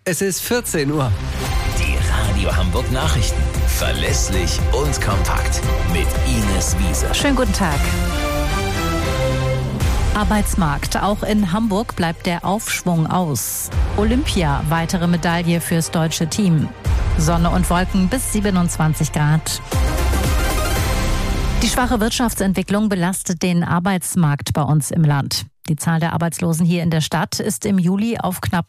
Es ist 14 Uhr. Die Radio Hamburg Nachrichten. Verlässlich und kompakt. Mit Ines Wiese. Schönen guten Tag. Arbeitsmarkt. Auch in Hamburg bleibt der Aufschwung aus. Olympia, weitere Medaille fürs deutsche Team. Sonne und Wolken bis 27 Grad. Die schwache Wirtschaftsentwicklung belastet den Arbeitsmarkt bei uns im Land. Die Zahl der Arbeitslosen hier in der Stadt ist im Juli auf knapp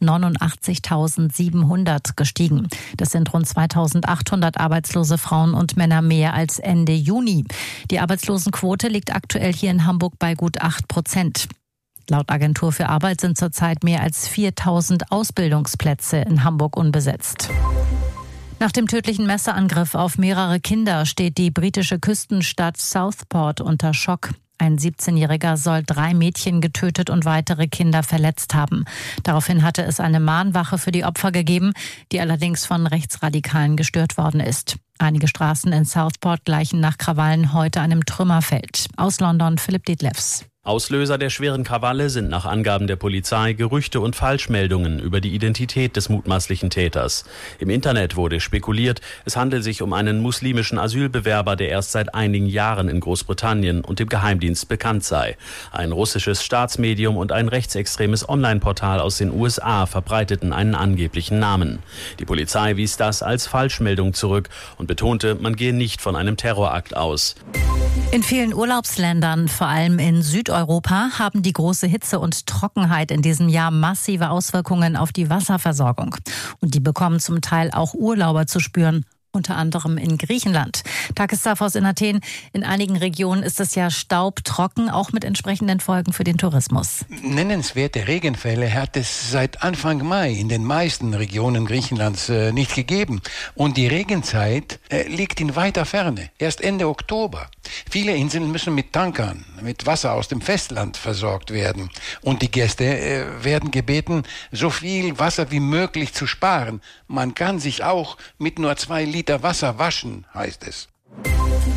89.700 gestiegen. Das sind rund 2.800 arbeitslose Frauen und Männer mehr als Ende Juni. Die Arbeitslosenquote liegt aktuell hier in Hamburg bei gut 8%. Laut Agentur für Arbeit sind zurzeit mehr als 4.000 Ausbildungsplätze in Hamburg unbesetzt. Nach dem tödlichen Messerangriff auf mehrere Kinder steht die britische Küstenstadt Southport unter Schock. Ein 17-Jähriger soll 3 Mädchen getötet und weitere Kinder verletzt haben. Daraufhin hatte es eine Mahnwache für die Opfer gegeben, die allerdings von Rechtsradikalen gestört worden ist. Einige Straßen in Southport gleichen nach Krawallen heute einem Trümmerfeld. Aus London Philipp Dietlefs. Auslöser der schweren Krawalle sind nach Angaben der Polizei Gerüchte und Falschmeldungen über die Identität des mutmaßlichen Täters. Im Internet wurde spekuliert, es handelt sich um einen muslimischen Asylbewerber, der erst seit einigen Jahren in Großbritannien und dem Geheimdienst bekannt sei. Ein russisches Staatsmedium und ein rechtsextremes Online-Portal aus den USA verbreiteten einen angeblichen Namen. Die Polizei wies das als Falschmeldung zurück und betonte, man gehe nicht von einem Terrorakt aus. In vielen Urlaubsländern, vor allem in Südeuropa, haben die große Hitze und Trockenheit in diesem Jahr massive Auswirkungen auf die Wasserversorgung. Und die bekommen zum Teil auch Urlauber zu spüren. Unter anderem in Griechenland. Tagesstafos in Athen. In einigen Regionen ist es ja staubtrocken, auch mit entsprechenden Folgen für den Tourismus. Nennenswerte Regenfälle hat es seit Anfang Mai in den meisten Regionen Griechenlands nicht gegeben. Und die Regenzeit liegt in weiter Ferne, erst Ende Oktober. Viele Inseln müssen mit Tankern, mit Wasser aus dem Festland versorgt werden. Und die Gäste werden gebeten, so viel Wasser wie möglich zu sparen. Man kann sich auch mit nur 2 Liter Wasser waschen, heißt es. Die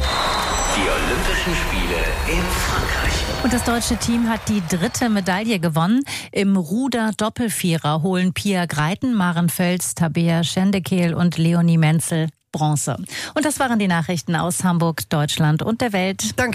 Olympischen Spiele in Frankreich. Und das deutsche Team hat die 3. Medaille gewonnen. Im Ruder-Doppelvierer holen Pia Greiten, Maren Völz, Tabea Schendekehl und Leonie Menzel Bronze. Und das waren die Nachrichten aus Hamburg, Deutschland und der Welt. Danke.